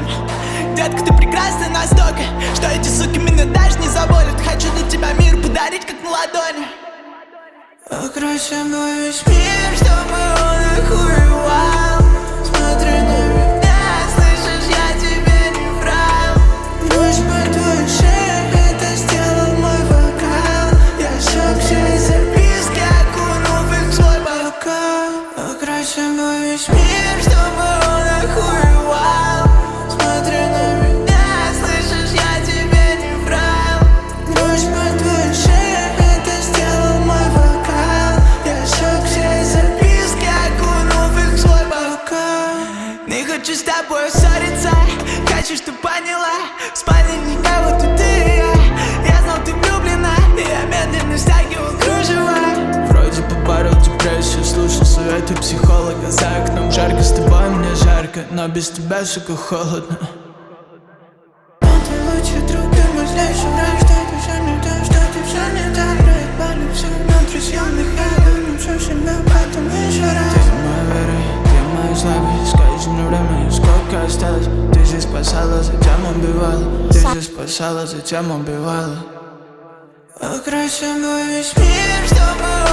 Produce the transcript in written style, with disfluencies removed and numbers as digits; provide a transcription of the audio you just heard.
Детка, ты прекрасна настолько, что эти суки меня даже не заводят. Хочу для тебя мир подарить, как на ладони. Украсим весь мир, чтобы он охуевал. Смотри на меня, слышишь, я тебе не врал. Ночь по твоей шее, это сделал мой вокал. Я сжег все записки, окунув их в свой бокал. Украсим весь мир, чтобы он охуевал. Смотри на меня, слышишь, я тебе не врал. Ночь по твоей шее, это сделал мой вокал. Я сжег все записки, окунув их в свой бокал. Не хочу с тобой ссориться, хочу, чтоб поняла. В спальне никого, тут ты и я знал, ты влюблена, и я медленно стягивал кружева. Вроде поборол депрессию, слушал советы психолога. За окном жарко, с тобой мне жарко, но без тебя, сука, холодно. Но ты лучший друг, ты мой злейший враг. Что ты все не так, что ты все не так. Проебали все внутри съемных, я вернусь себя потом еще раз. Ты моя вера, ты моя слабость. Скажи мне время, сколько осталось. Ты же спасала, затем убивала. Ты же спасала, затем убивала. Украсим весь мир, чтобы